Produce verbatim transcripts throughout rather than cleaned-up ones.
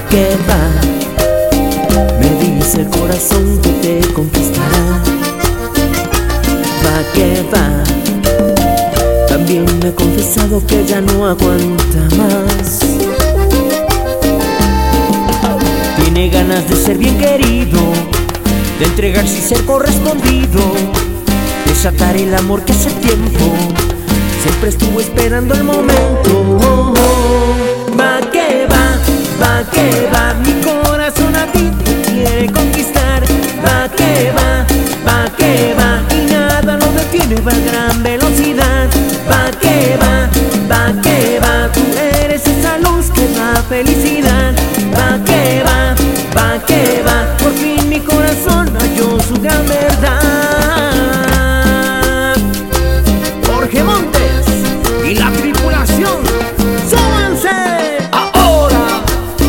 que va, me dice el corazón que te conquistará. Va que va, también me ha confesado que ya no aguanta más. Tiene ganas de ser bien querido, de entregarse y ser correspondido, desatar el amor que hace tiempo siempre estuvo esperando el momento. Va que va, va que va, mi corazón a ti te quiere conquistar. Va que va, va que va, y nada lo detiene, va a gran velocidad. Va que va, va que va, tú eres esa luz que da felicidad. Va que va, va que va, por fin mi corazón halló su gran verdad. Jorge Montes y la tripulación, ¡súbanse! ¡Ahora!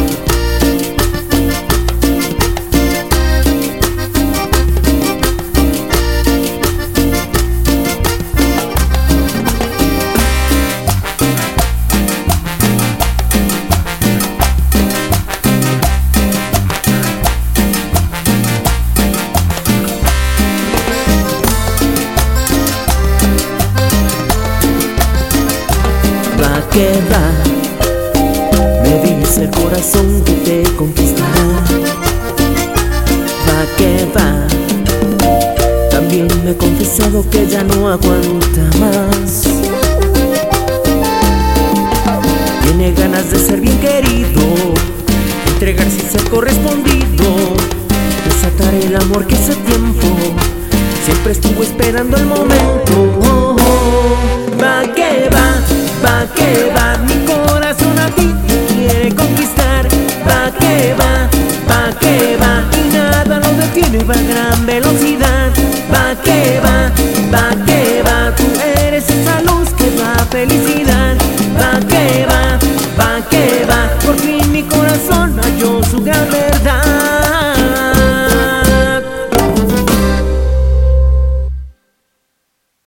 Va que va, me dice el corazón que te conquistará. Va que va, también me ha confesado que ya no aguanta más.